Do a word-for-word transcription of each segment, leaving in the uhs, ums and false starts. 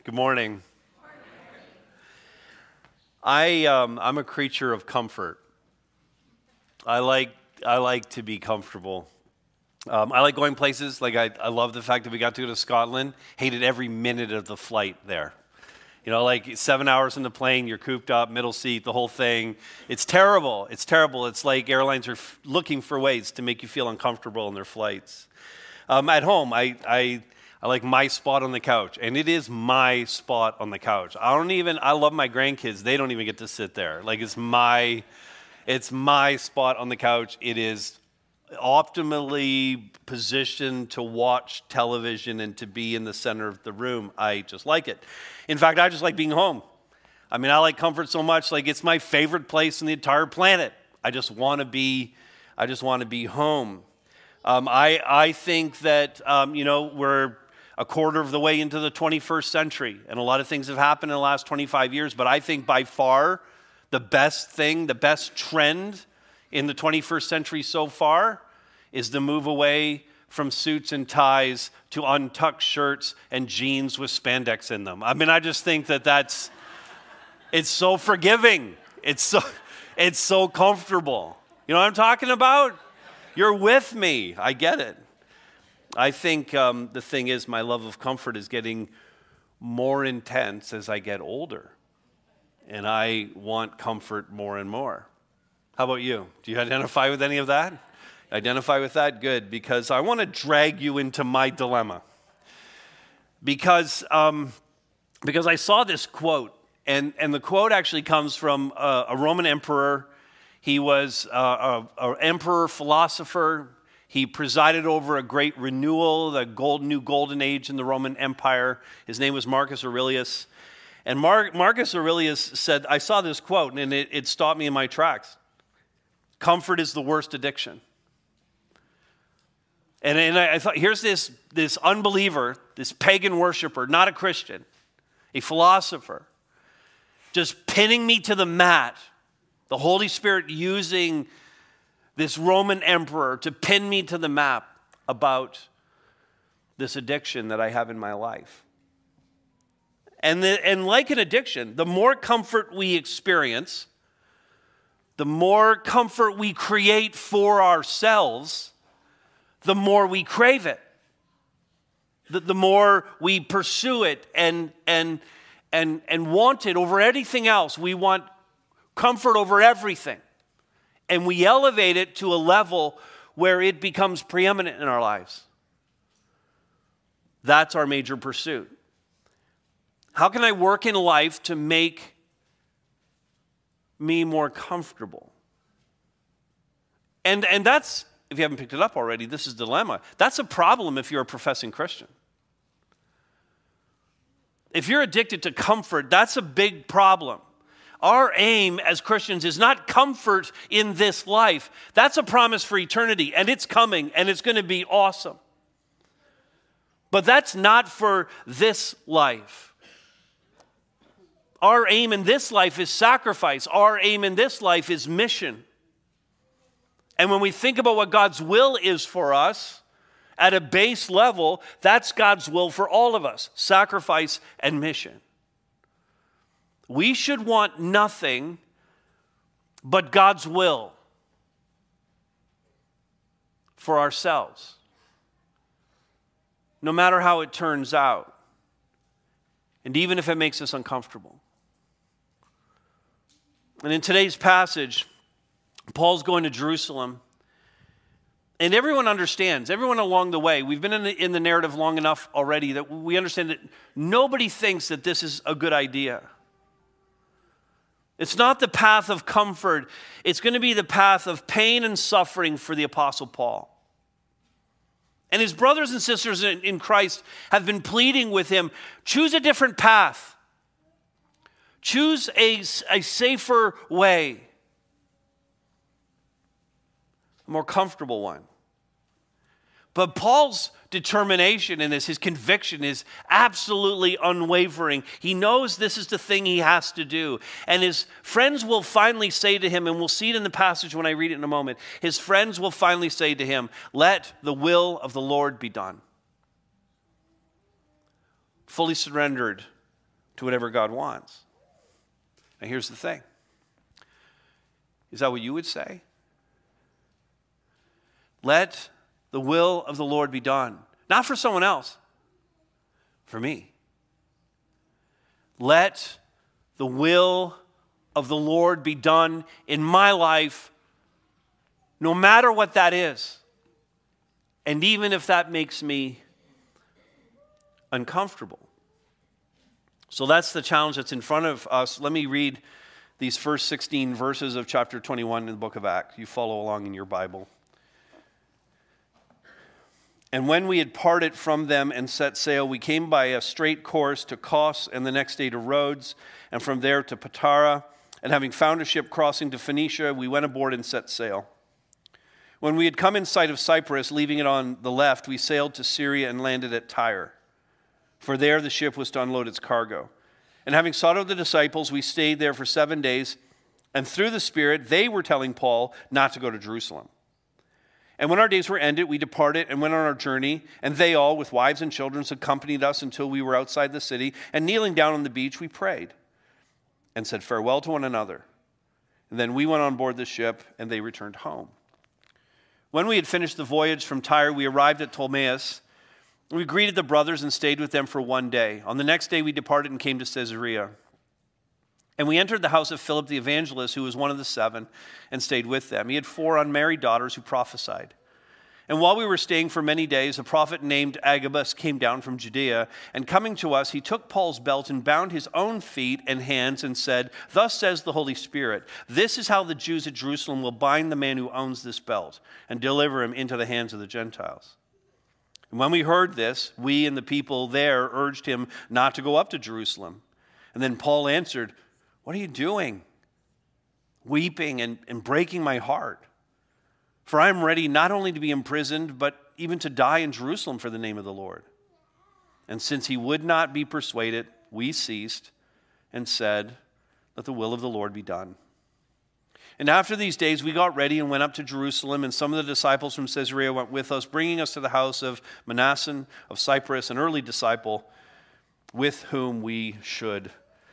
Good morning. I um, I'm a creature of comfort. I like I like to be comfortable. Um, I like going places. Like I, I love the fact that we got to go to Scotland. Hated every minute of the flight there. You know, like seven hours in the plane, you're cooped up, middle seat, the whole thing. It's terrible. It's terrible. It's like airlines are f- looking for ways to make you feel uncomfortable in their flights. Um, at home, I, I I like my spot on the couch, and it is my spot on the couch. I don't even. I love my grandkids. They don't even get to sit there. Like it's my, it's my spot on the couch. It is optimally positioned to watch television and to be in the center of the room. I just like it. In fact, I just like being home. I mean, I like comfort so much. Like it's my favorite place on the entire planet. I just want to be. I just want to be home. Um, I I think that um, you know we're a quarter of the way into the twenty-first century, and a lot of things have happened in the last twenty-five years, but I think by far the best thing, the best trend in the twenty-first century so far is the move away from suits and ties to untucked shirts and jeans with spandex in them. I mean, I just think that that's, it's so forgiving. It's so, it's so comfortable. You know what I'm talking about? You're with me. I get it. I think um, the thing is, my love of comfort is getting more intense as I get older. And I want comfort more and more. How about you? Do you identify with any of that? Identify with that? Good, because I want to drag you into my dilemma. Because, um, because I saw this quote, and, and the quote actually comes from a, a Roman emperor. He was an emperor, philosopher. He presided over a great renewal, the gold, new golden age in the Roman Empire. His name was Marcus Aurelius. And Mar- Marcus Aurelius said, I saw this quote, and it, it stopped me in my tracks. Comfort is the worst addiction. And, and I, I thought, here's this, this unbeliever, this pagan worshiper, not a Christian, a philosopher, just pinning me to the mat. The Holy Spirit using this Roman emperor to pin me to the map about this addiction that I have in my life. And, the, and like an addiction, the more comfort we experience, the more comfort we create for ourselves, the more we crave it. The, the more we pursue it and, and, and, and want it over anything else. We want comfort over everything. And we elevate it to a level where it becomes preeminent in our lives. That's our major pursuit. How can I work in life to make me more comfortable? And, and that's, if you haven't picked it up already, this is a dilemma. That's a problem if you're a professing Christian. If you're addicted to comfort, that's a big problem. Our aim as Christians is not comfort in this life. That's a promise for eternity, and it's coming, and it's going to be awesome. But that's not for this life. Our aim in this life is sacrifice. Our aim in this life is mission. And when we think about what God's will is for us, at a base level, that's God's will for all of us, sacrifice and mission. We should want nothing but God's will for ourselves, no matter how it turns out, and even if it makes us uncomfortable. And in today's passage, Paul's going to Jerusalem, and everyone understands, everyone along the way, we've been in the, in the narrative long enough already that we understand that nobody thinks that this is a good idea. It's not the path of comfort. It's going to be the path of pain and suffering for the Apostle Paul. And his brothers and sisters in Christ have been pleading with him, choose a different path. Choose a, a safer way. A more comfortable one. But Paul's determination in this, his conviction is absolutely unwavering. He knows this is the thing he has to do. And his friends will finally say to him, and we'll see it in the passage when I read it in a moment, his friends will finally say to him, let the will of the Lord be done. Fully surrendered to whatever God wants. Now here's the thing. Is that what you would say? Let the will of the Lord be done. Not for someone else, for me. Let the will of the Lord be done in my life, no matter what that is. And even if that makes me uncomfortable. So that's the challenge that's in front of us. Let me read these first sixteen verses of chapter twenty-one in the book of Acts. You follow along in your Bible. And when we had parted from them and set sail, we came by a straight course to Kos, and the next day to Rhodes, and from there to Patara. And having found a ship crossing to Phoenicia, we went aboard and set sail. When we had come in sight of Cyprus, leaving it on the left, we sailed to Syria and landed at Tyre. For there the ship was to unload its cargo. And having sought out the disciples, we stayed there for seven days, and through the Spirit they were telling Paul not to go to Jerusalem. And when our days were ended, we departed and went on our journey, and they all, with wives and children, accompanied us until we were outside the city, and kneeling down on the beach, we prayed and said farewell to one another. And then we went on board the ship, and they returned home. When we had finished the voyage from Tyre, we arrived at Ptolemais. We greeted the brothers and stayed with them for one day. On the next day, we departed and came to Caesarea. And we entered the house of Philip the evangelist, who was one of the seven, and stayed with them. He had four unmarried daughters who prophesied. And while we were staying for many days, a prophet named Agabus came down from Judea, and coming to us, he took Paul's belt and bound his own feet and hands and said, "Thus says the Holy Spirit, this is how the Jews at Jerusalem will bind the man who owns this belt and deliver him into the hands of the Gentiles." And when we heard this, we and the people there urged him not to go up to Jerusalem. And then Paul answered, "What are you doing? Weeping and, and breaking my heart. For I am ready not only to be imprisoned, but even to die in Jerusalem for the name of the Lord." And since he would not be persuaded, we ceased and said, "Let the will of the Lord be done." And after these days, we got ready and went up to Jerusalem, and some of the disciples from Caesarea went with us, bringing us to the house of Manasseh of Cyprus, an early disciple, with whom we should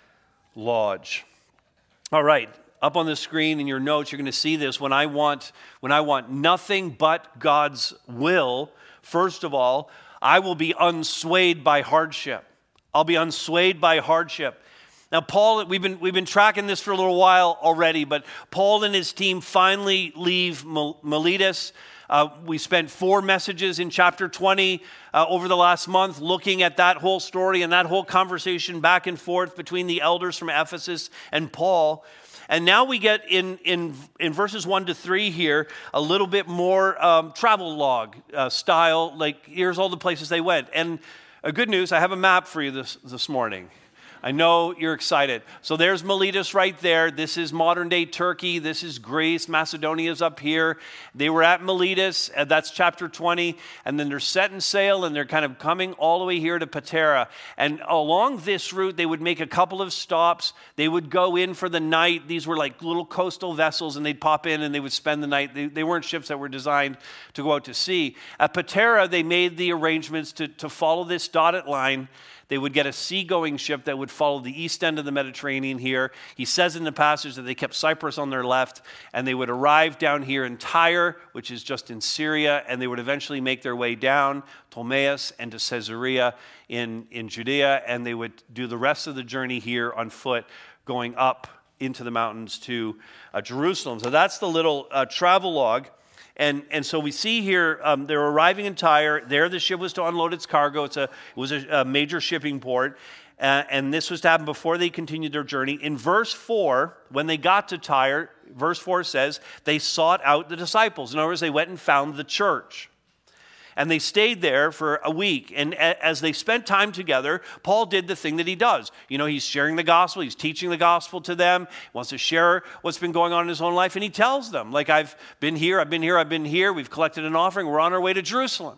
lodge. All right, up on the screen in your notes, you're going to see this. When I want, when I want nothing but God's will, first of all, I will be unswayed by hardship. I'll be unswayed by hardship. Now, Paul, we've been, we've been tracking this for a little while already, but Paul and his team finally leave Miletus. Uh, we spent four messages in chapter twenty uh, over the last month looking at that whole story and that whole conversation back and forth between the elders from Ephesus and Paul. And now we get in, in, in verses one to three here a little bit more um, travel log uh, style, like here's all the places they went. And uh, good news, I have a map for you this, this morning. I know you're excited. So there's Miletus right there. This is modern-day Turkey. This is Greece. Macedonia's up here. They were at Miletus. And that's chapter twenty. And then they're setting sail, and they're kind of coming all the way here to Patara. And along this route, they would make a couple of stops. They would go in for the night. These were like little coastal vessels, and they'd pop in, and they would spend the night. They, they weren't ships that were designed to go out to sea. At Patara, they made the arrangements to, to follow this dotted line. They would get a seagoing ship that would follow the east end of the Mediterranean here. He says in the passage that they kept Cyprus on their left, and they would arrive down here in Tyre, which is just in Syria, and they would eventually make their way down Ptolemais and to Caesarea in, in Judea, and they would do the rest of the journey here on foot, going up into the mountains to uh, Jerusalem. So that's the little uh, travel log. And and so we see here, um, they're arriving in Tyre. There the ship was to unload its cargo. It's a, it was a, a major shipping port. Uh, and this was to happen before they continued their journey. In verse four, when they got to Tyre, verse four says, they sought out the disciples. In other words, they went and found the church. And they stayed there for a week. And as they spent time together, Paul did the thing that he does. You know, he's sharing the gospel. He's teaching the gospel to them. He wants to share what's been going on in his own life. And he tells them, like, I've been here, I've been here, I've been here. We've collected an offering. We're on our way to Jerusalem.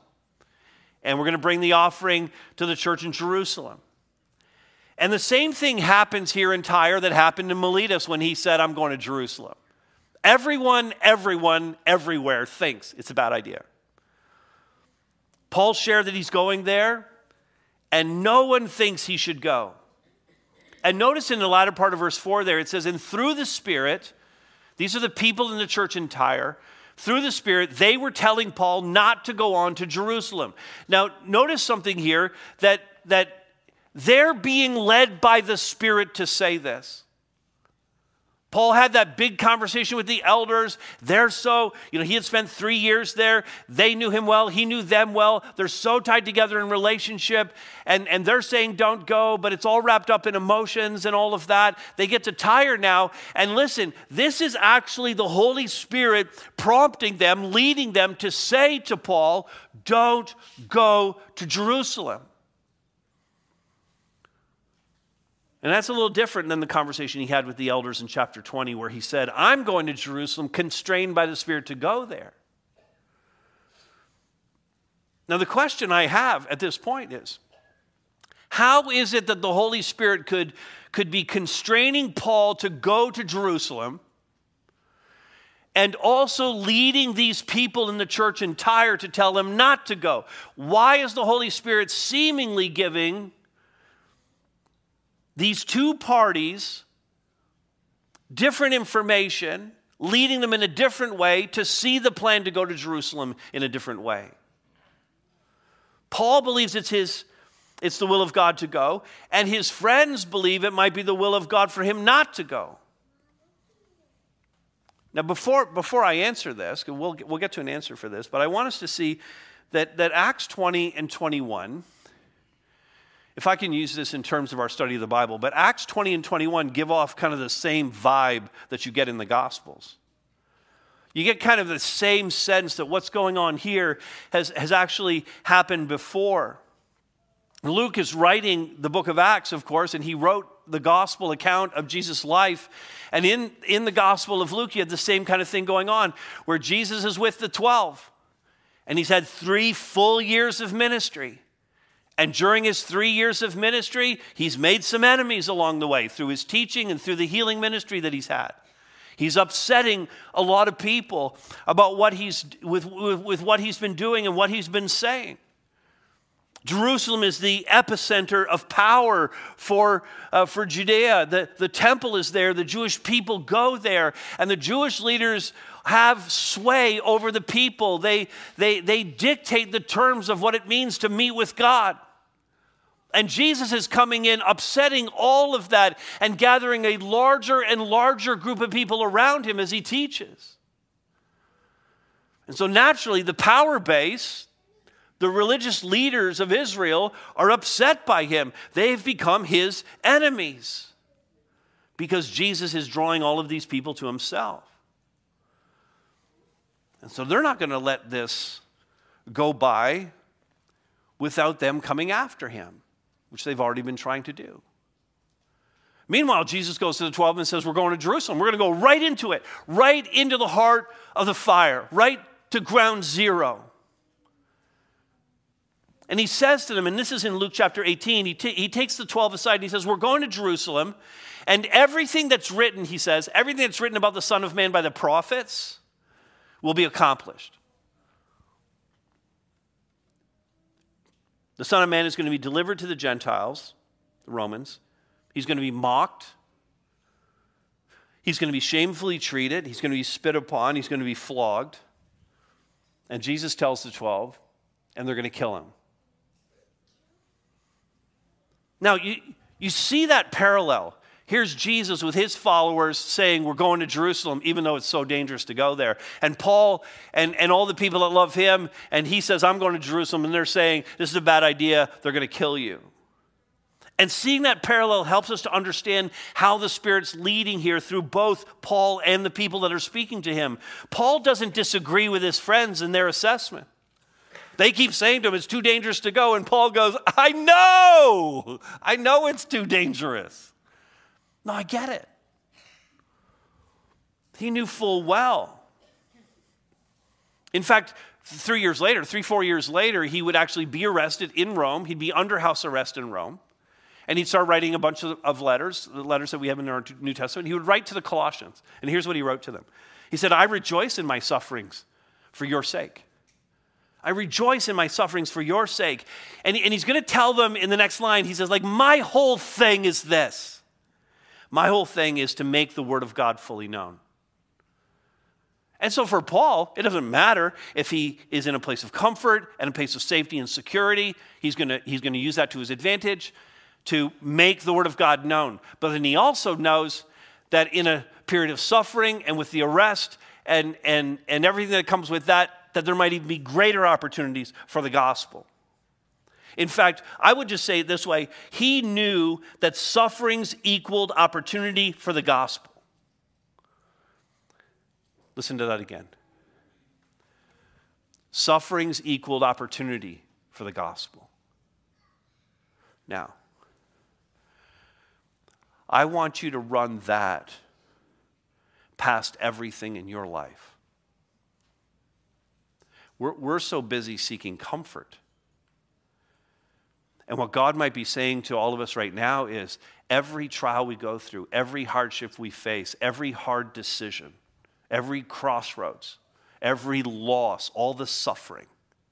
And we're going to bring the offering to the church in Jerusalem. And the same thing happens here in Tyre that happened in Miletus when he said, I'm going to Jerusalem. Everyone, everyone, everywhere thinks it's a bad idea. Paul shared that he's going there, and no one thinks he should go. And notice in the latter part of verse four there, it says, and through the Spirit, these are the people in the church entire, through the Spirit, they were telling Paul not to go on to Jerusalem. Now, notice something here, that, that they're being led by the Spirit to say this. Paul had that big conversation with the elders. They're so, you know, he had spent three years there. They knew him well. He knew them well. They're so tied together in relationship. And, and they're saying don't go, but it's all wrapped up in emotions and all of that. They get to Tyre now. And listen, this is actually the Holy Spirit prompting them, leading them to say to Paul, don't go to Jerusalem. And that's a little different than the conversation he had with the elders in chapter twenty, where he said, I'm going to Jerusalem, constrained by the Spirit to go there. Now, the question I have at this point is, how is it that the Holy Spirit could, could be constraining Paul to go to Jerusalem and also leading these people in the church in Tyre to tell them not to go? Why is the Holy Spirit seemingly giving these two parties different information, leading them in a different way to see the plan to go to Jerusalem in a different way? Paul believes it's his, it's the will of God to go, and his friends believe it might be the will of God for him not to go. Now, before, before I answer this, we'll, we'll get to an answer for this, but I want us to see that, that Acts twenty and twenty-one, if I can use this in terms of our study of the Bible, but Acts twenty and twenty-one give off kind of the same vibe that you get in the Gospels. You get kind of the same sense that what's going on here has, has actually happened before. Luke is writing the book of Acts, of course, and he wrote the gospel account of Jesus' life. And in, in the Gospel of Luke, you had the same kind of thing going on, where Jesus is with the twelve, and he's had three full years of ministry. And during his three years of ministry, he's made some enemies along the way through his teaching and through the healing ministry that he's had. He's upsetting a lot of people about what he's with, with, with what he's been doing and what he's been saying. Jerusalem is the epicenter of power for, uh, for Judea. The, the temple is there. The Jewish people go there. And the Jewish leaders have sway over the people. They, they, they dictate the terms of what it means to meet with God. And Jesus is coming in, upsetting all of that and gathering a larger and larger group of people around him as he teaches. And so naturally, the power base, the religious leaders of Israel, are upset by him. They've become his enemies because Jesus is drawing all of these people to himself. And so they're not going to let this go by without them coming after him, which they've already been trying to do. Meanwhile, Jesus goes to the twelve and says, we're going to Jerusalem. We're going to go right into it, right into the heart of the fire, right to ground zero. And he says to them, and this is in Luke chapter eighteen, he, t- he takes the twelve aside and he says, we're going to Jerusalem, and everything that's written, he says, everything that's written about the Son of Man by the prophets will be accomplished. The Son of Man is going to be delivered to the Gentiles, the Romans. He's going to be mocked. He's going to be shamefully treated. He's going to be spit upon. He's going to be flogged. And Jesus tells the twelve, and they're going to kill him. Now, you, you see that parallel. Here's Jesus with his followers saying, we're going to Jerusalem, even though it's so dangerous to go there. And Paul and, and all the people that love him, and he says, I'm going to Jerusalem, and they're saying, this is a bad idea, they're going to kill you. And seeing that parallel helps us to understand how the Spirit's leading here through both Paul and the people that are speaking to him. Paul doesn't disagree with his friends in their assessment. They keep saying to him, it's too dangerous to go, and Paul goes, I know, I know it's too dangerous. No, I get it. He knew full well. In fact, three years later, three, four years later, he would actually be arrested in Rome. He'd be under house arrest in Rome. And he'd start writing a bunch of, of letters, the letters that we have in our New Testament. He would write to the Colossians. And here's what he wrote to them. He said, I rejoice in my sufferings for your sake. I rejoice in my sufferings for your sake. And, and he's going to tell them in the next line, he says, like, my whole thing is this. My whole thing is to make the word of God fully known. And so for Paul, it doesn't matter if he is in a place of comfort and a place of safety and security. He's going to he's going to use that to his advantage to make the word of God known. But then he also knows that in a period of suffering and with the arrest and, and, and everything that comes with that, that there might even be greater opportunities for the gospel. In fact, I would just say it this way. He knew that sufferings equaled opportunity for the gospel. Listen to that again. Sufferings equaled opportunity for the gospel. Now, I want you to run that past everything in your life. We're, we're so busy seeking comfort. And what God might be saying to all of us right now is every trial we go through, every hardship we face, every hard decision, every crossroads, every loss, all the suffering,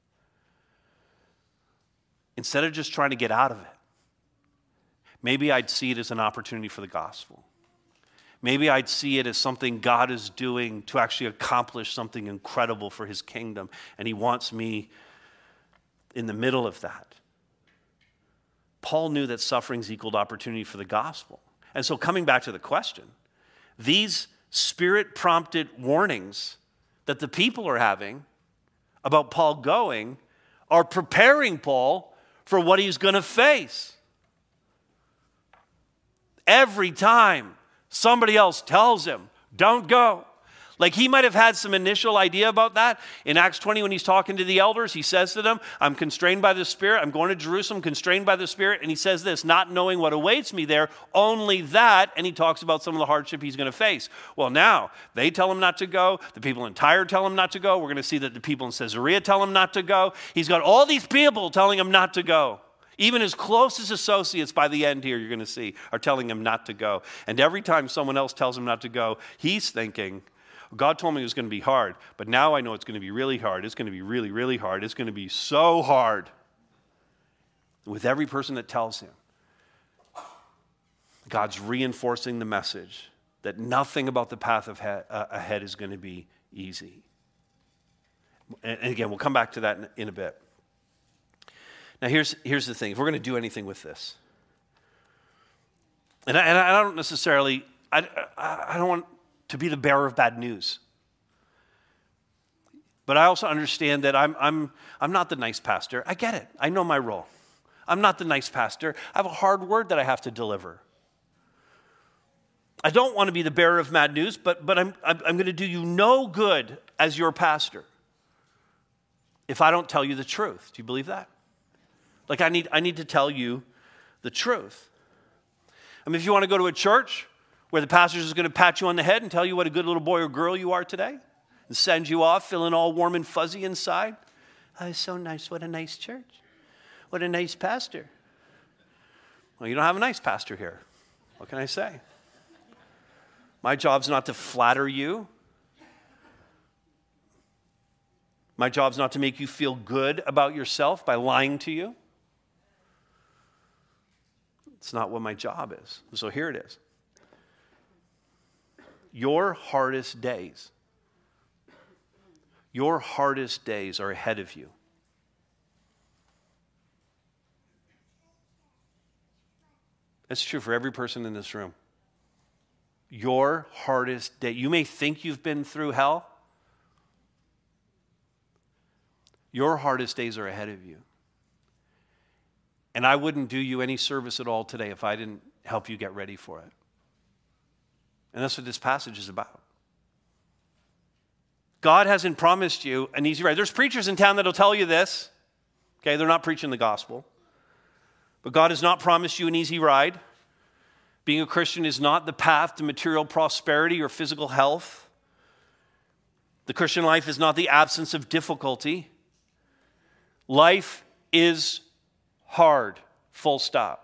instead of just trying to get out of it, maybe I'd see it as an opportunity for the gospel. Maybe I'd see it as something God is doing to actually accomplish something incredible for his kingdom, and he wants me in the middle of that. Paul knew that sufferings equaled opportunity for the gospel. And so coming back to the question, these Spirit-prompted warnings that the people are having about Paul going are preparing Paul for what he's going to face. Every time somebody else tells him, don't go. Like he might have had some initial idea about that. In Acts twenty, when he's talking to the elders, he says to them, I'm constrained by the Spirit. I'm going to Jerusalem, constrained by the Spirit. And he says this, not knowing what awaits me there, only that. And he talks about some of the hardship he's going to face. Well, now they tell him not to go. The people in Tyre tell him not to go. We're going to see that the people in Caesarea tell him not to go. He's got all these people telling him not to go. Even his closest associates by the end here, you're going to see, are telling him not to go. And every time someone else tells him not to go, he's thinking, God told me it was going to be hard, but now I know it's going to be really hard. It's going to be really, really hard. It's going to be so hard. With every person that tells him, God's reinforcing the message that nothing about the path of he- uh, ahead is going to be easy. And, and again, we'll come back to that in, in a bit. Now, here's, here's the thing. If we're going to do anything with this, and I, and I don't necessarily, I, I, I don't want to be the bearer of bad news. But I also understand that I'm, I'm, I'm not the nice pastor. I get it. I know my role. I'm not the nice pastor. I have a hard word that I have to deliver. I don't want to be the bearer of bad news, but, but I'm, I'm, I'm going to do you no good as your pastor if I don't tell you the truth. Do you believe that? Like I need, I need to tell you the truth. I mean, if you want to go to a church where the pastor is going to pat you on the head and tell you what a good little boy or girl you are today and send you off feeling all warm and fuzzy inside. Oh, it's so nice. What a nice church. What a nice pastor. Well, you don't have a nice pastor here. What can I say? My job's not to flatter you. My job's not to make you feel good about yourself by lying to you. It's not what my job is. So here it is. Your hardest days, your hardest days are ahead of you. That's true for every person in this room. Your hardest day, you may think you've been through hell. Your hardest days are ahead of you. And I wouldn't do you any service at all today if I didn't help you get ready for it. And that's what this passage is about. God hasn't promised you an easy ride. There's preachers in town that'll tell you this. Okay, they're not preaching the gospel. But God has not promised you an easy ride. Being a Christian is not the path to material prosperity or physical health. The Christian life is not the absence of difficulty. Life is hard, full stop.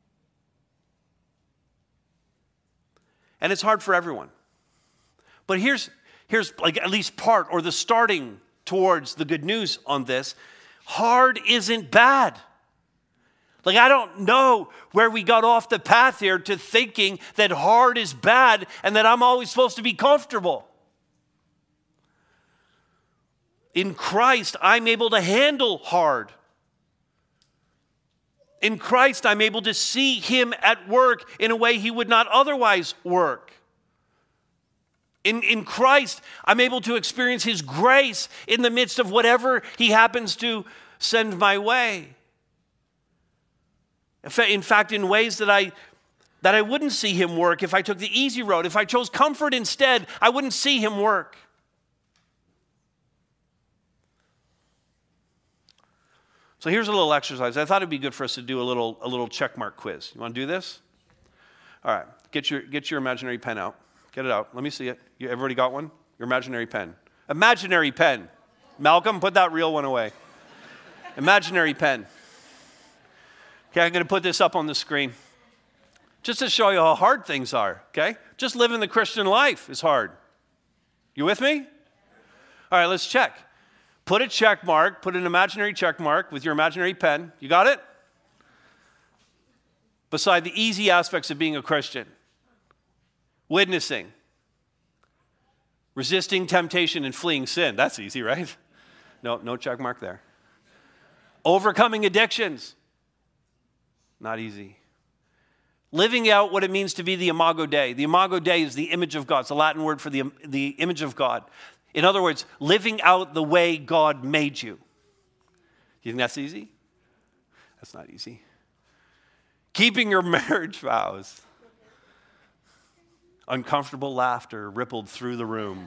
And it's hard for everyone. But here's, here's like at least part or the starting towards the good news on this. Hard isn't bad. Like, I don't know where we got off the path here to thinking that hard is bad and that I'm always supposed to be comfortable. In Christ, I'm able to handle hard. In Christ, I'm able to see him at work in a way he would not otherwise work. In, in Christ, I'm able to experience his grace in the midst of whatever he happens to send my way. In fact, in ways that I, that I wouldn't see him work if I took the easy road. If I chose comfort instead, I wouldn't see him work. So here's a little exercise. I thought it'd be good for us to do a little, a little check mark quiz. You want to do this? All right. Get your, get your imaginary pen out. Get it out. Let me see it. You, everybody got one? Your imaginary pen. Imaginary pen. Malcolm, put that real one away. Imaginary pen. Okay, I'm going to put this up on the screen. Just to show you how hard things are, okay? Just living the Christian life is hard. You with me? All right, let's check. Put a check mark, put an imaginary check mark with your imaginary pen. You got it? Beside the easy aspects of being a Christian. Witnessing. Resisting temptation and fleeing sin. That's easy, right? No, no check mark there. Overcoming addictions. Not easy. Living out what it means to be the Imago Dei. The Imago Dei is the image of God. It's a Latin word for the, the image of God. In other words, living out the way God made you. You think that's easy? That's not easy. Keeping your marriage vows. Uncomfortable laughter rippled through the room.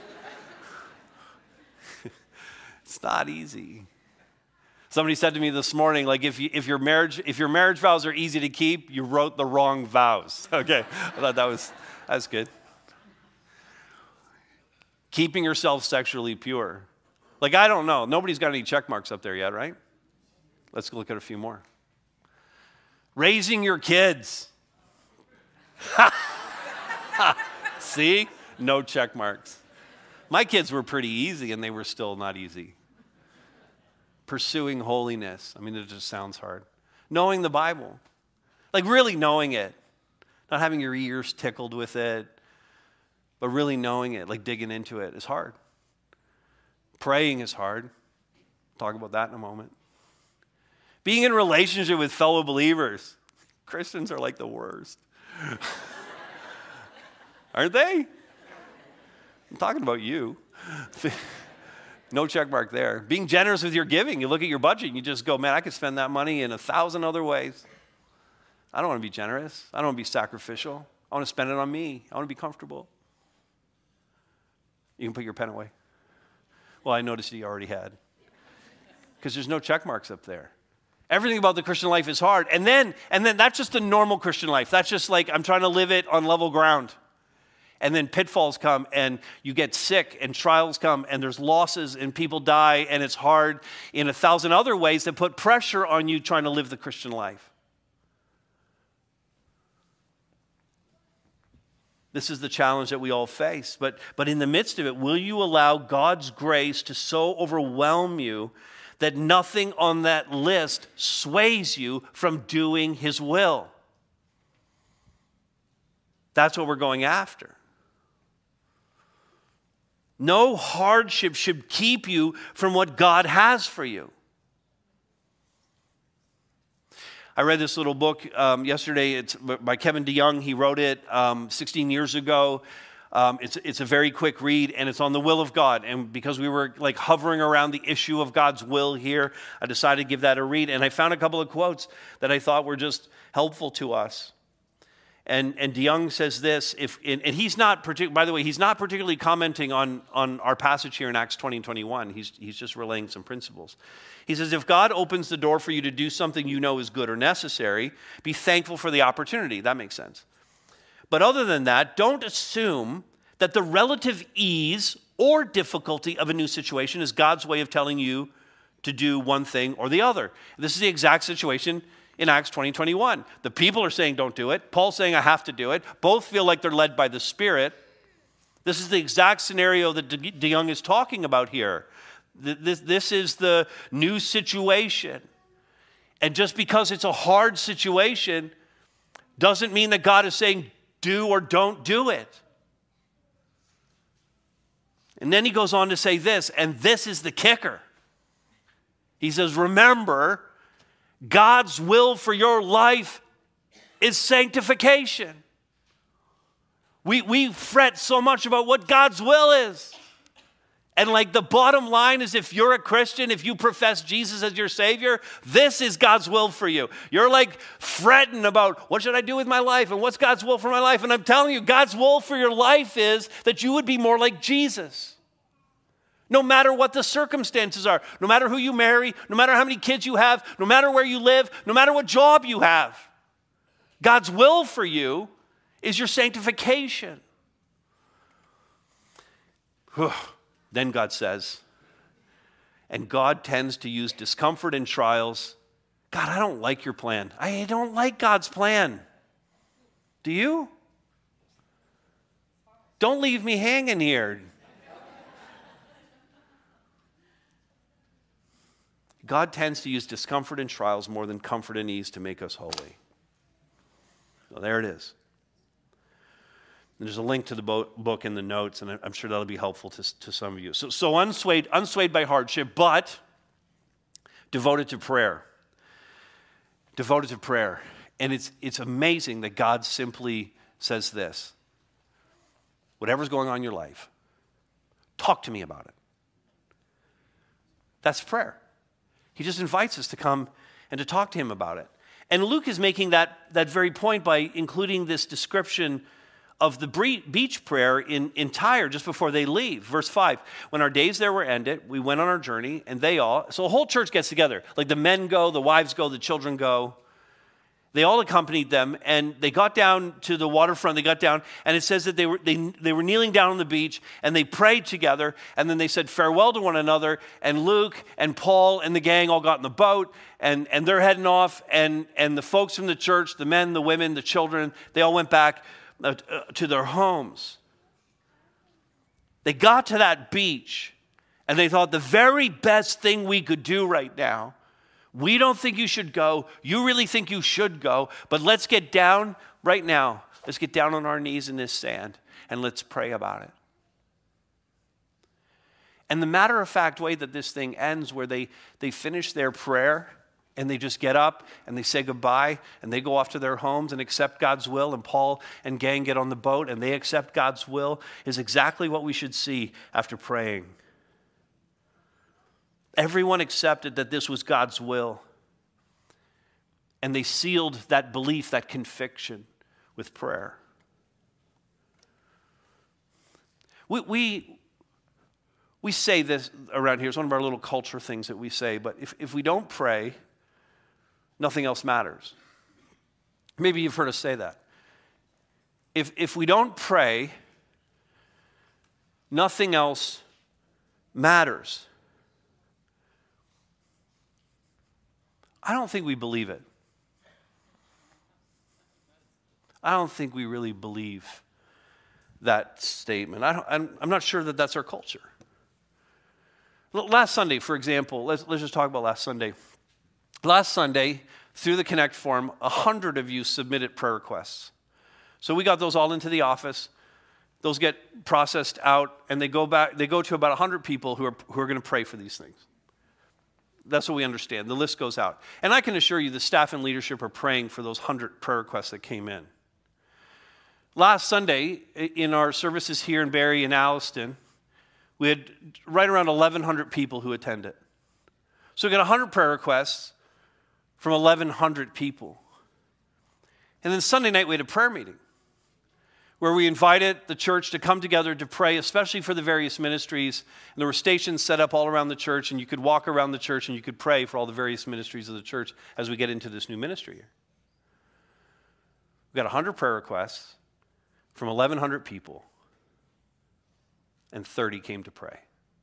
It's not easy. Somebody said to me this morning, like, if you, if your marriage if your marriage vows are easy to keep, you wrote the wrong vows. Okay, I thought that was that's good. Keeping yourself sexually pure. Like, I don't know. Nobody's got any check marks up there yet, right? Let's look at a few more. Raising your kids. See? No check marks. My kids were pretty easy, and they were still not easy. Pursuing holiness. I mean, it just sounds hard. Knowing the Bible. Like, really knowing it. Not having your ears tickled with it. But really knowing it, like digging into it, is hard. Praying is hard. Talk about that in a moment. Being in relationship with fellow believers. Christians are like the worst. Aren't they? I'm talking about you. No check mark there. Being generous with your giving. You look at your budget and you just go, man, I could spend that money in a thousand other ways. I don't want to be generous. I don't want to be sacrificial. I want to spend it on me. I want to be comfortable. You can put your pen away. Well, I noticed you already had. Because there's no check marks up there. Everything about the Christian life is hard. And then, and then that's just the normal Christian life. That's just like, I'm trying to live it on level ground. And then pitfalls come and you get sick and trials come and there's losses and people die and it's hard in a thousand other ways that put pressure on you trying to live the Christian life. This is the challenge that we all face. But, but in the midst of it, will you allow God's grace to so overwhelm you that nothing on that list sways you from doing his will? That's what we're going after. No hardship should keep you from what God has for you. I read this little book um, yesterday. It's by Kevin DeYoung. He wrote it um, sixteen years ago. Um, it's, it's a very quick read, and it's on the will of God. And because we were like hovering around the issue of God's will here, I decided to give that a read. And I found a couple of quotes that I thought were just helpful to us. And, and DeYoung says this, if, and, and he's not, partic- by the way, he's not particularly commenting on, on our passage here in Acts twenty and twenty-one. He's, he's just relaying some principles. He says, if God opens the door for you to do something you know is good or necessary, be thankful for the opportunity. That makes sense. But other than that, don't assume that the relative ease or difficulty of a new situation is God's way of telling you to do one thing or the other. This is the exact situation in Acts twenty, twenty-one. The people are saying don't do it. Paul's saying I have to do it. Both feel like they're led by the Spirit. This is the exact scenario that DeYoung is talking about here. This, this is the new situation. And just because it's a hard situation doesn't mean that God is saying do or don't do it. And then he goes on to say this, and this is the kicker. He says, remember, God's will for your life is sanctification. We, we fret so much about what God's will is. And like the bottom line is, if you're a Christian, if you profess Jesus as your Savior, this is God's will for you. You're like fretting about what should I do with my life and what's God's will for my life. And I'm telling you, God's will for your life is that you would be more like Jesus. No matter what the circumstances are, no matter who you marry, no matter how many kids you have, no matter where you live, no matter what job you have, God's will for you is your sanctification. Then God says, and God tends to use discomfort and trials. God, I don't like your plan. I don't like God's plan. Do you? Don't leave me hanging here. God tends to use discomfort and trials more than comfort and ease to make us holy. So there it is. And there's a link to the bo- book in the notes, and I'm sure that'll be helpful to, to some of you. So, so unswayed, unswayed by hardship, but devoted to prayer. Devoted to prayer. And it's, it's amazing that God simply says this. Whatever's going on in your life, talk to me about it. That's prayer. He just invites us to come and to talk to him about it. And Luke is making that, that very point by including this description of the beach prayer in, in Tyre just before they leave. Verse five, when our days there were ended, we went on our journey, and they all, so the whole church gets together. Like the men go, the wives go, the children go. They all accompanied them, and they got down to the waterfront. They got down, and it says that they were they, they were kneeling down on the beach, and they prayed together, and then they said farewell to one another, and Luke and Paul and the gang all got in the boat, and, and they're heading off, and, and the folks from the church, the men, the women, the children, they all went back uh, to their homes. They got to that beach, and they thought the very best thing we could do right now, we don't think you should go. You really think you should go. But let's get down right now. Let's get down on our knees in this sand and let's pray about it. And the matter-of-fact way that this thing ends, where they, they finish their prayer and they just get up and they say goodbye and they go off to their homes and accept God's will, and Paul and gang get on the boat and they accept God's will, is exactly what we should see after praying. Everyone accepted that this was God's will. And they sealed that belief, that conviction, with prayer. We, we, we say this around here. It's one of our little culture things that we say. But if, if we don't pray, nothing else matters. Maybe you've heard us say that. If, if we don't pray, nothing else matters. I don't think we believe it. I don't think we really believe that statement. I don't, I'm, I'm not sure that that's our culture. Last Sunday, for example, let's, let's just talk about last Sunday. Last Sunday, through the Connect form, a hundred of you submitted prayer requests. So we got those all into the office. Those get processed out, and they go back. They go to about a hundred people who are who are going to pray for these things. That's what we understand. The list goes out. And I can assure you the staff and leadership are praying for those one hundred prayer requests that came in. Last Sunday, in our services here in Barrie and Alliston, we had right around eleven hundred people who attended. So we got one hundred prayer requests from eleven hundred people. And then Sunday night, we had a prayer meeting where we invited the church to come together to pray, especially for the various ministries. And there were stations set up all around the church, and you could walk around the church and you could pray for all the various ministries of the church as we get into this new ministry year. We got one hundred prayer requests from eleven hundred people, and thirty came to pray.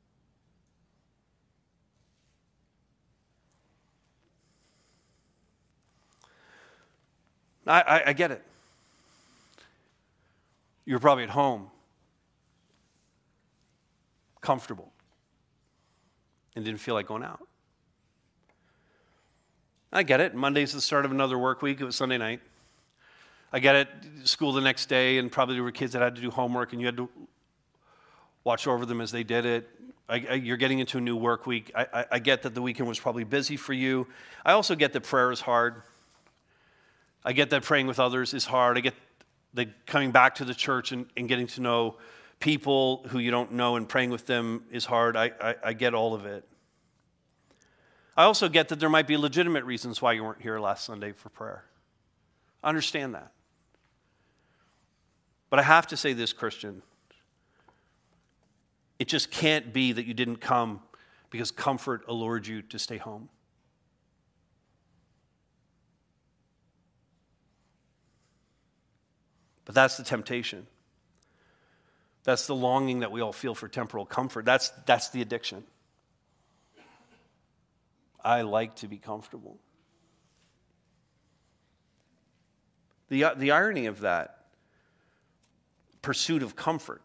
I, I, I get it. You were probably at home, comfortable, and didn't feel like going out. I get it. Monday's the start of another work week. It was Sunday night. I get it. School the next day, and probably there were kids that had to do homework, and you had to watch over them as they did it. I, I, you're getting into a new work week. I, I, I get that the weekend was probably busy for you. I also get that prayer is hard. I get that praying with others is hard. I get that coming back to the church and, and getting to know people who you don't know and praying with them is hard. I, I, I get all of it. I also get that there might be legitimate reasons why you weren't here last Sunday for prayer. I understand that. But I have to say this, Christian. It just can't be that you didn't come because comfort allured you to stay home. But that's the temptation. That's the longing that we all feel for temporal comfort. That's, that's the addiction. I like to be comfortable. The, the irony of that pursuit of comfort,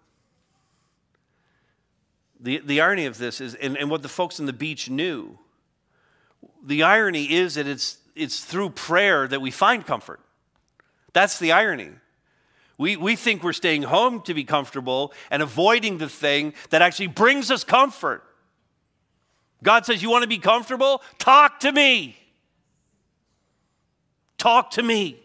the, the irony of this is, and, and what the folks on the beach knew, the irony is that it's, it's through prayer that we find comfort. That's the irony. We, we think we're staying home to be comfortable and avoiding the thing that actually brings us comfort. God says, you want to be comfortable? Talk to me. Talk to me.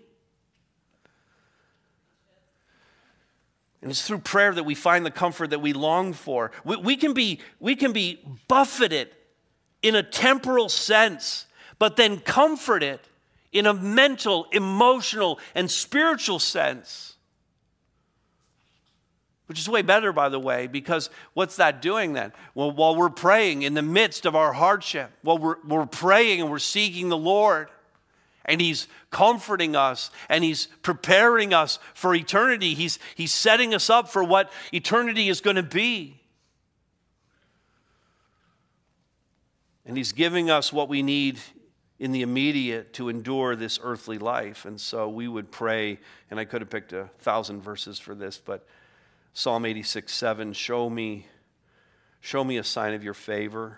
And it's through prayer that we find the comfort that we long for. We, we, can be, we can be buffeted in a temporal sense, but then comforted in a mental, emotional, and spiritual sense. Which is way better, by the way, because what's that doing then? Well, while we're praying in the midst of our hardship, while we're, we're praying and we're seeking the Lord, and He's comforting us, and He's preparing us for eternity. He's, he's setting us up for what eternity is going to be. And He's giving us what we need in the immediate to endure this earthly life. And so we would pray, and I could have picked a thousand verses for this, but Psalm eighty-six, seven, show me, show me a sign of your favor,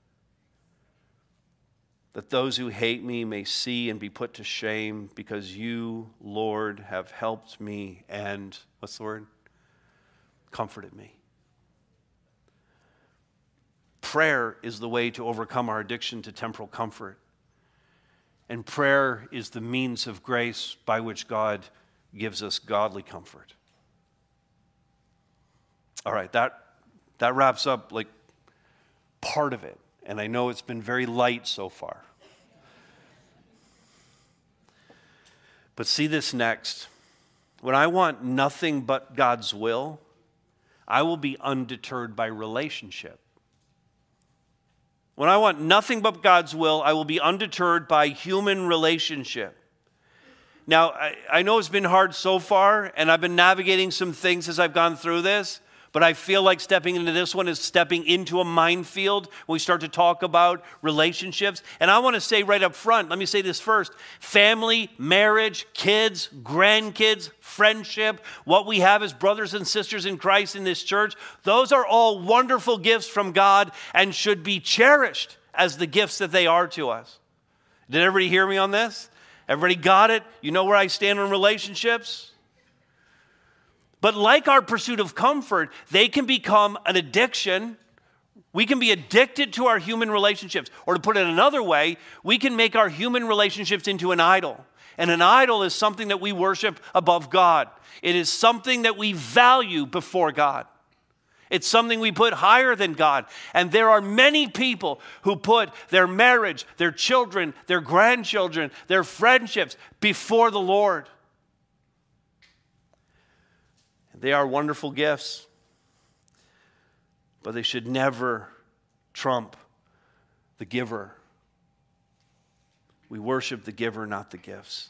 that those who hate me may see and be put to shame, because you, Lord, have helped me and, what's the word? Comforted me. Prayer is the way to overcome our addiction to temporal comfort. And prayer is the means of grace by which God gives us godly comfort. All right, that, that wraps up like part of it. And I know it's been very light so far. But see this next. When I want nothing but God's will, I will be undeterred by relationship. When I want nothing but God's will, I will be undeterred by human relationship. Now, I, I know it's been hard so far, and I've been navigating some things as I've gone through this. But I feel like stepping into this one is stepping into a minefield when we start to talk about relationships. And I want to say right up front, let me say this first. Family, marriage, kids, grandkids, friendship, what we have as brothers and sisters in Christ in this church, those are all wonderful gifts from God and should be cherished as the gifts that they are to us. Did everybody hear me on this? Everybody got it? You know where I stand on relationships? But like our pursuit of comfort, they can become an addiction. We can be addicted to our human relationships. Or to put it another way, we can make our human relationships into an idol. And an idol is something that we worship above God. It is something that we value before God. It's something we put higher than God. And there are many people who put their marriage, their children, their grandchildren, their friendships before the Lord. They are wonderful gifts, but they should never trump the giver. We worship the giver, not the gifts.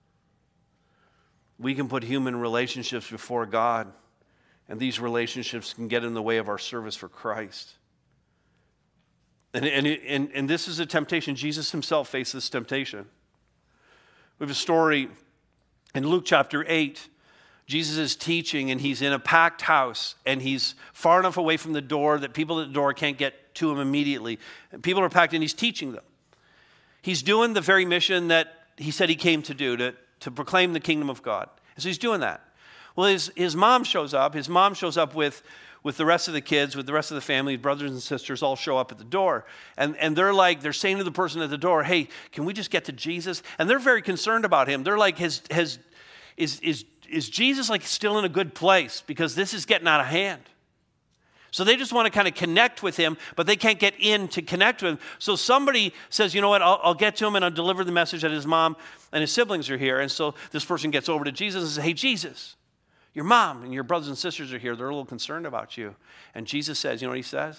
We can put human relationships before God, and these relationships can get in the way of our service for Christ. And, and, and, and this is a temptation. Jesus himself faced this temptation. We have a story in Luke chapter eight. Jesus is teaching, and he's in a packed house, and he's far enough away from the door that people at the door can't get to him immediately. And people are packed, and he's teaching them. He's doing the very mission that he said he came to do, to, to proclaim the kingdom of God. And so he's doing that. Well, his, his mom shows up. His mom shows up with, with the rest of the kids, with the rest of the family, brothers and sisters all show up at the door. And, and they're like, they're saying to the person at the door, hey, can we just get to Jesus? And they're very concerned about him. They're like, has, has, is, is, is Jesus like still in a good place? Because this is getting out of hand. So they just want to kind of connect with him, but they can't get in to connect with him. So somebody says, you know what, I'll, I'll get to him and I'll deliver the message that his mom and his siblings are here. And so this person gets over to Jesus and says, hey, Jesus, your mom and your brothers and sisters are here. They're a little concerned about you. And Jesus says, you know what he says?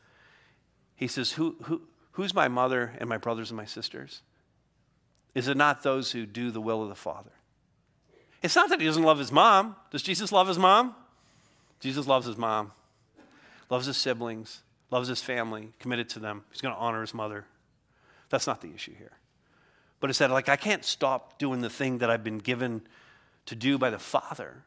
He says, who, who, who's my mother and my brothers and my sisters? Is it not those who do the will of the Father? It's not that he doesn't love his mom. Does Jesus love his mom? Jesus loves his mom. Loves his siblings, loves his family, committed to them. He's going to honor his mother. That's not the issue here. But it's that, like, I can't stop doing the thing that I've been given to do by the Father.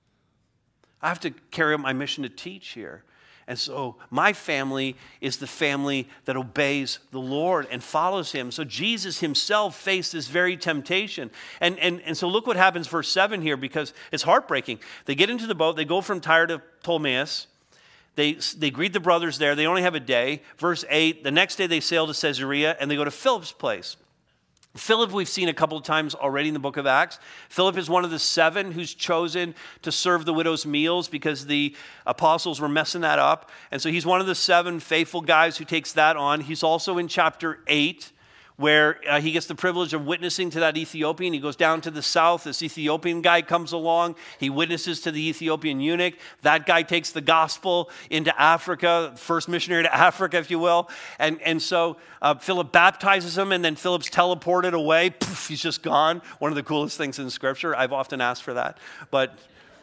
I have to carry out my mission to teach here. And so my family is the family that obeys the Lord and follows him. So Jesus himself faced this very temptation. And, and, and so look what happens, verse seven here, because it's heartbreaking. They get into the boat. They go from Tyre to Ptolemais. They, they greet the brothers there. They only have a day. Verse eight, the next day they sail to Caesarea and they go to Philip's place. Philip we've seen a couple of times already in the book of Acts. Philip is one of the seven who's chosen to serve the widow's meals because the apostles were messing that up. And so he's one of the seven faithful guys who takes that on. He's also in chapter eight, where uh, he gets the privilege of witnessing to that Ethiopian. He goes down to the south. This Ethiopian guy comes along. He witnesses to the Ethiopian eunuch. That guy takes the gospel into Africa, first missionary to Africa, if you will. And, and so uh, Philip baptizes him, and then Philip's teleported away. Poof, he's just gone. One of the coolest things in Scripture. I've often asked for that. But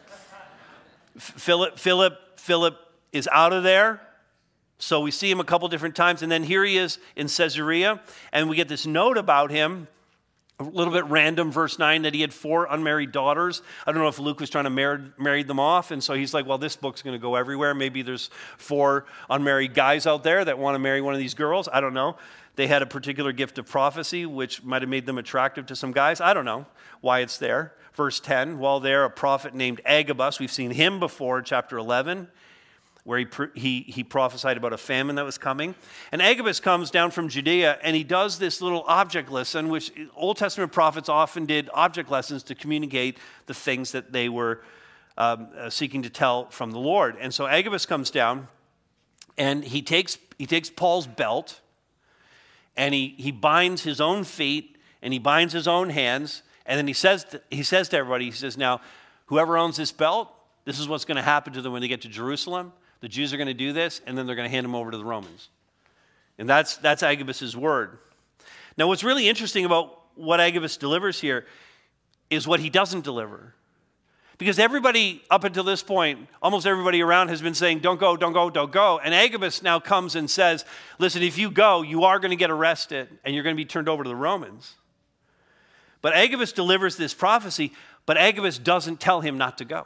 Philip, Philip, Philip is out of there. So we see him a couple different times, and then here he is in Caesarea, and we get this note about him, a little bit random, verse nine, that he had four unmarried daughters. I don't know if Luke was trying to marry, marry them off, and so he's like, well, this book's going to go everywhere. Maybe there's four unmarried guys out there that want to marry one of these girls. I don't know. They had a particular gift of prophecy, which might have made them attractive to some guys. I don't know why it's there. Verse ten, while there, a prophet named Agabus, we've seen him before, chapter eleven, where he, he, he prophesied about a famine that was coming. And Agabus comes down from Judea, and he does this little object lesson, which Old Testament prophets often did object lessons to communicate the things that they were um, uh, seeking to tell from the Lord. And so Agabus comes down, and he takes, he takes Paul's belt, and he, he binds his own feet, and he binds his own hands, and then he says to, he says to everybody, he says, now, whoever owns this belt, this is what's going to happen to them when they get to Jerusalem. The Jews are going to do this, and then they're going to hand them over to the Romans. And that's, that's Agabus' word. Now, what's really interesting about what Agabus delivers here is what he doesn't deliver. Because everybody up until this point, almost everybody around has been saying, don't go, don't go, don't go. And Agabus now comes and says, listen, if you go, you are going to get arrested, and you're going to be turned over to the Romans. But Agabus delivers this prophecy, but Agabus doesn't tell him not to go.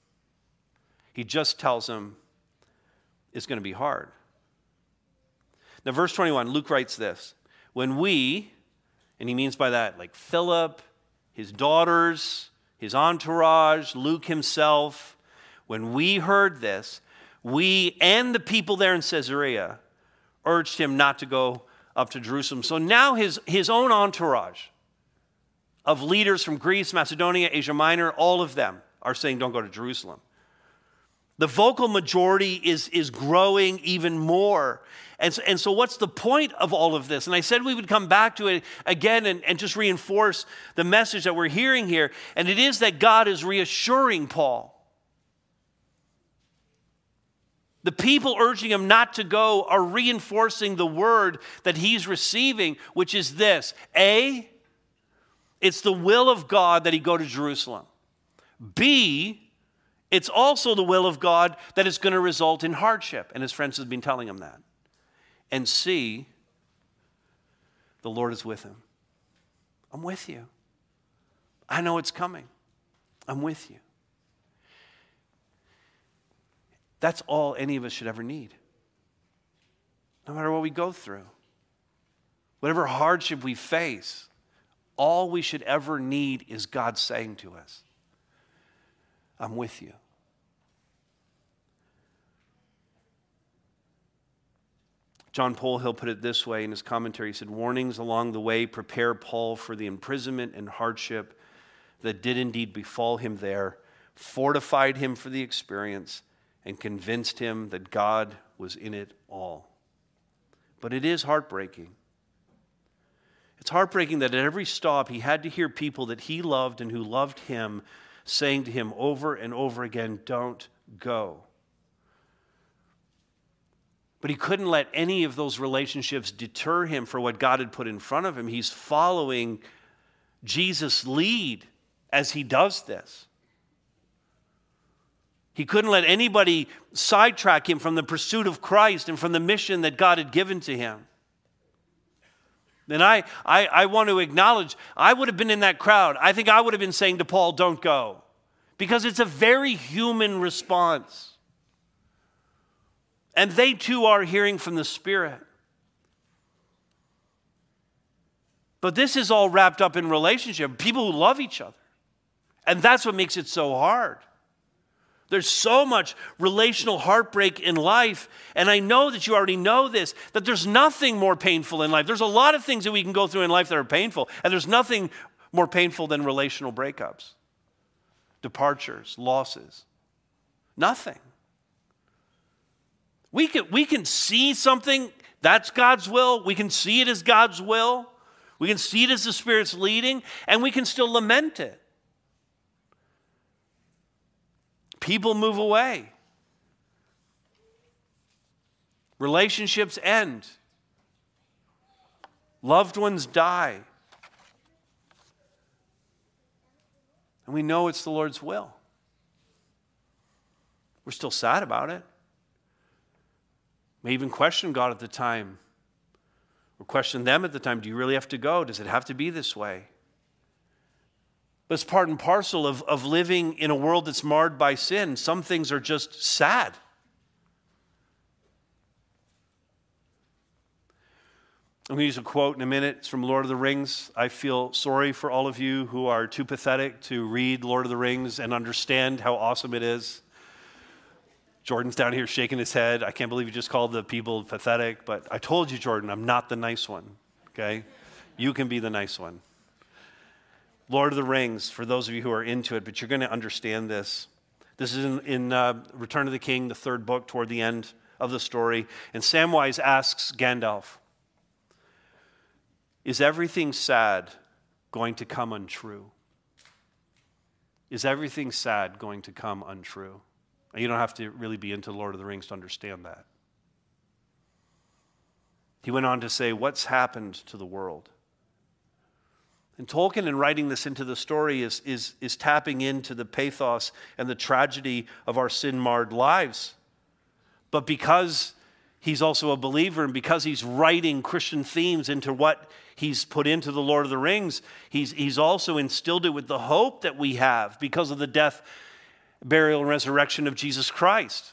He just tells him, it's going to be hard. Now, verse twenty-one, Luke writes this. When we, and he means by that, like Philip, his daughters, his entourage, Luke himself, when we heard this, we and the people there in Caesarea urged him not to go up to Jerusalem. So now his, his own entourage of leaders from Greece, Macedonia, Asia Minor, all of them are saying, don't go to Jerusalem. The vocal majority is, is growing even more. And so, and so what's the point of all of this? And I said we would come back to it again and, and just reinforce the message that we're hearing here. And it is that God is reassuring Paul. The people urging him not to go are reinforcing the word that he's receiving, which is this. A, it's the will of God that he go to Jerusalem. B, it's also the will of God that is going to result in hardship. And his friends have been telling him that. And C, the Lord is with him. I'm with you. I know it's coming. I'm with you. That's all any of us should ever need. No matter what we go through. whatever hardship we face, all we should ever need is God saying to us, I'm with you. John Polhill put it this way in his commentary. He said, warnings along the way prepare Paul for the imprisonment and hardship that did indeed befall him there, fortified him for the experience, and convinced him that God was in it all. But it is heartbreaking. It's heartbreaking that at every stop he had to hear people that he loved and who loved him saying to him over and over again, don't go. But he couldn't let any of those relationships deter him for what God had put in front of him. He's following Jesus' lead as he does this. He couldn't let anybody sidetrack him from the pursuit of Christ and from the mission that God had given to him. And I, I, I want to acknowledge, I would have been in that crowd. I think I would have been saying to Paul, don't go. Because it's a very human response. And they too are hearing from the Spirit. But this is all wrapped up in relationship, people who love each other. And that's what makes it so hard. There's so much relational heartbreak in life, and I know that you already know this, that there's nothing more painful in life. There's a lot of things that we can go through in life that are painful, and there's nothing more painful than relational breakups, departures, losses. Nothing. We can, we can see something, that's God's will. We can see it as God's will. We can see it as the Spirit's leading, and we can still lament it. People move away. Relationships end. Loved ones die. And we know it's the Lord's will. We're still sad about it. May even question God at the time. Or question them at the time. Do you really have to go? Does it have to be this way? But it's part and parcel of, of living in a world that's marred by sin. Some things are just sad. I'm going to use a quote in a minute. It's from Lord of the Rings. I feel sorry for all of you who are too pathetic to read Lord of the Rings and understand how awesome it is. Jordan's down here shaking his head. I can't believe you just called the people pathetic. But I told you, Jordan, I'm not the nice one. Okay? You can be the nice one. Lord of the Rings, for those of you who are into it, but you're going to understand this. This is in, in uh, Return of the King, the third book, toward the end of the story. And Samwise asks Gandalf, is everything sad going to come untrue? Is everything sad going to come untrue? And you don't have to really be into Lord of the Rings to understand that. He went on to say, what's happened to the world? And Tolkien, in writing this into the story, is, is, is tapping into the pathos and the tragedy of our sin-marred lives. But because he's also a believer and because he's writing Christian themes into what he's put into the Lord of the Rings, he's, he's also instilled it with the hope that we have because of the death, burial, and resurrection of Jesus Christ.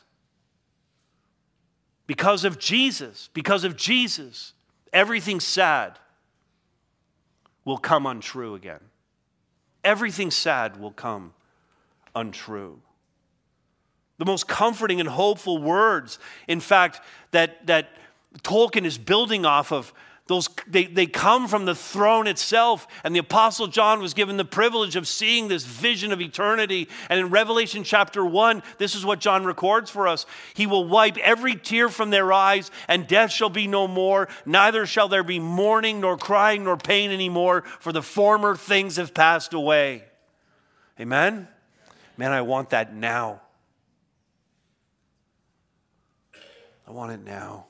Because of Jesus, because of Jesus, everything sad will come untrue again. Everything sad will come untrue. The most comforting and hopeful words, in fact, that, that Tolkien is building off of, those they, they come from the throne itself. And the Apostle John was given the privilege of seeing this vision of eternity. And in Revelation chapter one, this is what John records for us. He will wipe every tear from their eyes, and death shall be no more. Neither shall there be mourning, nor crying, nor pain anymore, for the former things have passed away. Amen? Man, I want that now. I want it now.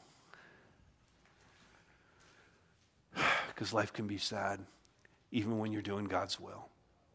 Because life can be sad, even when you're doing God's will.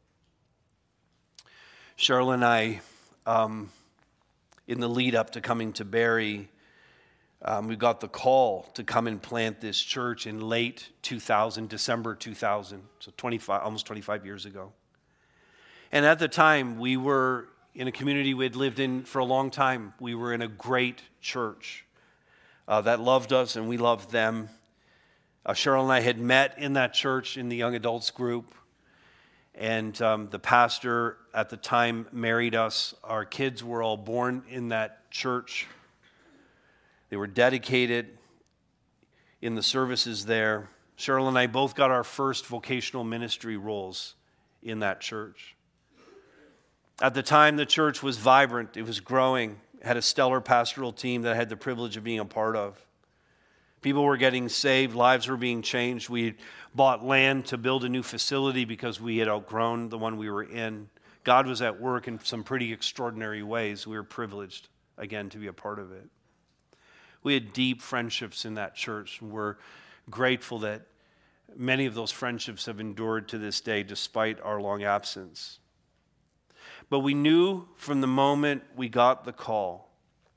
Cheryl and I, um, in the lead up to coming to Barrie, um, we got the call to come and plant this church in late two thousand, December two thousand, so twenty-five, almost twenty-five years ago. And at the time, we were in a community we had lived in for a long time. We were in a great church uh, that loved us, and we loved them. Uh, Cheryl and I had met in that church in the young adults group, and um, the pastor at the time married us. Our kids were all born in that church. They were dedicated in the services there. Cheryl and I both got our first vocational ministry roles in that church. At the time, the church was vibrant. It was growing. It had a stellar pastoral team that I had the privilege of being a part of. People were getting saved. Lives were being changed. We bought land to build a new facility because we had outgrown the one we were in. God was at work in some pretty extraordinary ways. We were privileged, again, to be a part of it. We had deep friendships in that church, and we're grateful that many of those friendships have endured to this day despite our long absence. But we knew from the moment we got the call,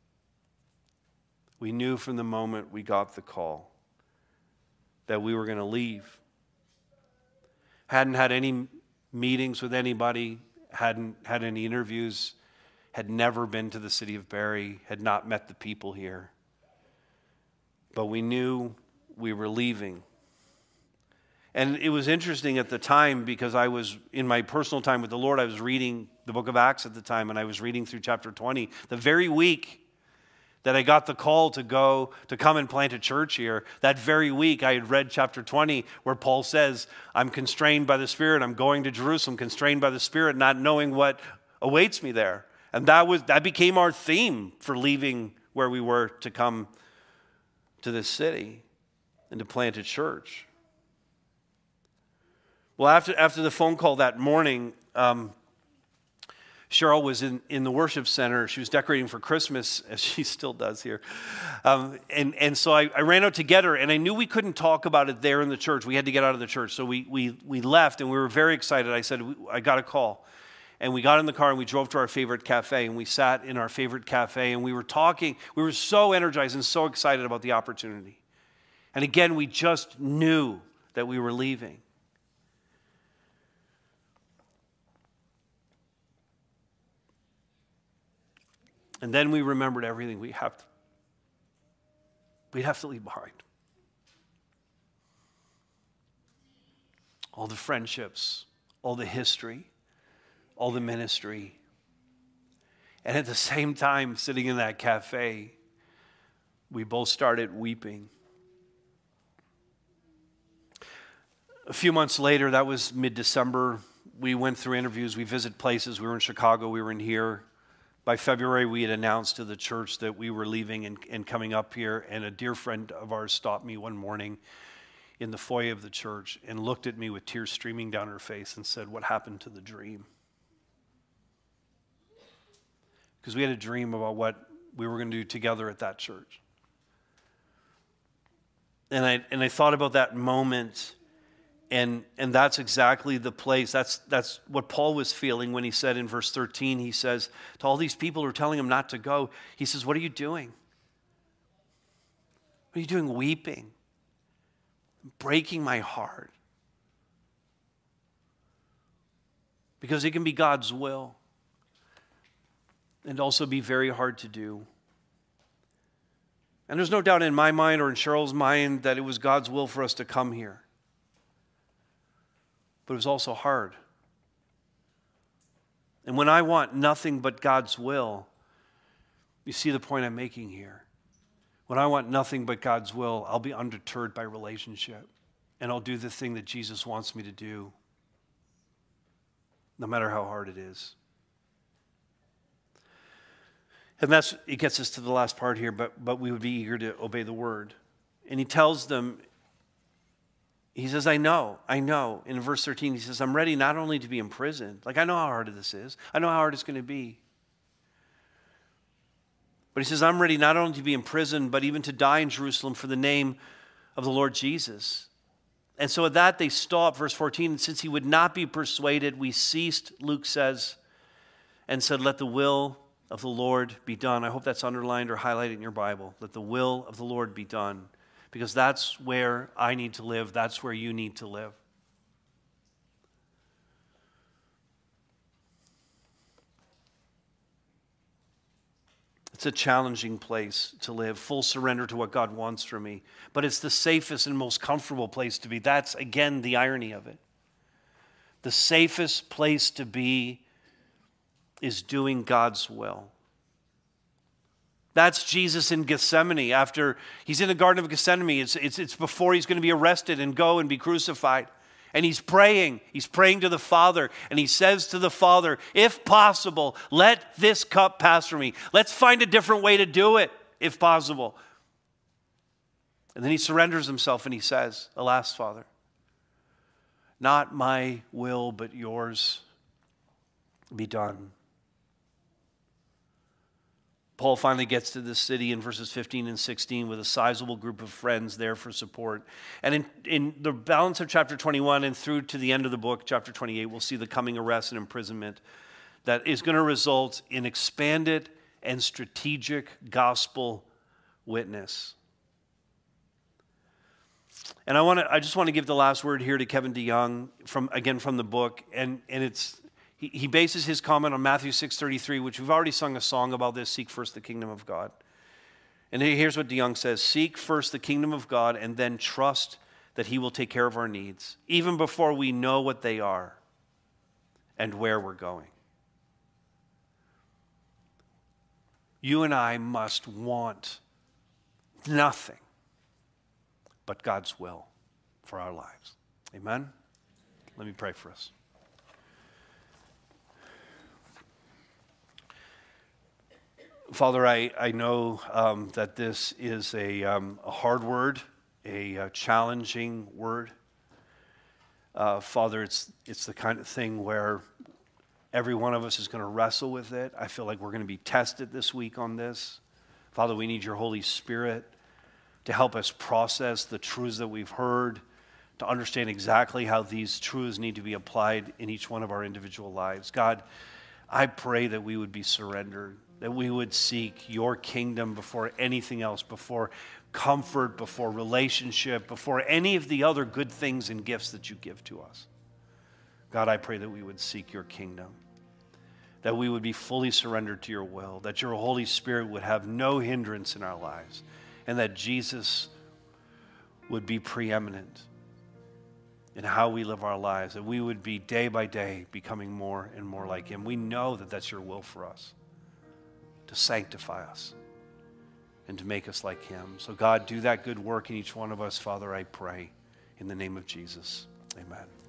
we knew from the moment we got the call that we were going to leave. Hadn't had any meetings with anybody, hadn't had any interviews, had never been to the city of Barrie, had not met the people here. But we knew we were leaving. And it was interesting at the time because I was, in my personal time with the Lord, I was reading the book of Acts at the time, and I was reading through chapter twenty. The very week that I got the call to go, to come and plant a church here, that very week I had read chapter twenty where Paul says, I'm constrained by the Spirit, I'm going to Jerusalem, constrained by the Spirit, not knowing what awaits me there. And that was that became our theme for leaving where we were to come to this city and to plant a church. Well, after after the phone call that morning, um, Cheryl was in, in the worship center. She was decorating for Christmas, as she still does here. Um, and, and so I, I ran out to get her, and I knew we couldn't talk about it there in the church. We had to get out of the church. So we we we left, and we were very excited. I said, I got a call. And we got in the car, and we drove to our favorite cafe, and we sat in our favorite cafe, and we were talking. We were so energized and so excited about the opportunity. And again, we just knew that we were leaving. And then we remembered everything we have to, we have to leave behind. All the friendships, all the history, all the ministry. And at the same time, sitting in that cafe, we both started weeping. A few months later, that was mid-December, we went through interviews, we visited places. We were in Chicago, we were in here. By February, we had announced to the church that we were leaving and, and coming up here, and a dear friend of ours stopped me one morning in the foyer of the church and looked at me with tears streaming down her face and said, "What happened to the dream?" Because we had a dream about what we were going to do together at that church. And I and I thought about that moment. And and that's exactly the place. That's that's what Paul was feeling when he said in verse thirteen, he says, to all these people who are telling him not to go, he says, what are you doing? What are you doing weeping? Breaking my heart. Because it can be God's will. And also be very hard to do. And there's no doubt in my mind or in Cheryl's mind that it was God's will for us to come here. But it was also hard. And when I want nothing but God's will, you see the point I'm making here. When I want nothing but God's will, I'll be undeterred by relationship. And I'll do the thing that Jesus wants me to do, no matter how hard it is. And that's, it gets us to the last part here, but, but we would be eager to obey the word. And he tells them, he says, I know, I know. In verse thirteen, he says, I'm ready not only to be imprisoned. Like, I know how hard this is. I know how hard it's going to be. But he says, I'm ready not only to be imprisoned, but even to die in Jerusalem for the name of the Lord Jesus. And so at that, they stop, verse fourteen, and since he would not be persuaded, we ceased, Luke says, and said, let the will of the Lord be done. I hope that's underlined or highlighted in your Bible. Let the will of the Lord be done. Because that's where I need to live. That's where you need to live. It's a challenging place to live, full surrender to what God wants from me. But it's the safest and most comfortable place to be. That's, again, the irony of it. The safest place to be is doing God's will. That's Jesus in Gethsemane. After he's in the Garden of Gethsemane, it's, it's, it's before he's going to be arrested and go and be crucified. And he's praying. He's praying to the Father. And he says to the Father, if possible, let this cup pass from me. Let's find a different way to do it, if possible. And then he surrenders himself and he says, alas, Father, not my will, but yours be done. Paul finally gets to this city in verses fifteen and sixteen with a sizable group of friends there for support. And in, in the balance of chapter twenty-one and through to the end of the book, chapter twenty-eight, we'll see the coming arrest and imprisonment that is going to result in expanded and strategic gospel witness. And I want to I just want to give the last word here to Kevin DeYoung from again from the book, and and it's He, he bases his comment on Matthew six thirty-three, which we've already sung a song about this, seek first the kingdom of God. And here's what DeYoung says, seek first the kingdom of God and then trust that he will take care of our needs, even before we know what they are and where we're going. You and I must want nothing but God's will for our lives. Amen? Let me pray for us. Father, I, I know um, that this is a, um, a hard word, a, a challenging word. Uh, Father, it's, it's the kind of thing where every one of us is going to wrestle with it. I feel like we're going to be tested this week on this. Father, we need your Holy Spirit to help us process the truths that we've heard, to understand exactly how these truths need to be applied in each one of our individual lives. God, I pray that we would be surrendered, that we would seek your kingdom before anything else, before comfort, before relationship, before any of the other good things and gifts that you give to us. God, I pray that we would seek your kingdom, that we would be fully surrendered to your will, that your Holy Spirit would have no hindrance in our lives, and that Jesus would be preeminent in how we live our lives, that we would be day by day becoming more and more like him. We know that that's your will for us, to sanctify us and to make us like him. So God, do that good work in each one of us, Father, I pray, in the name of Jesus. Amen.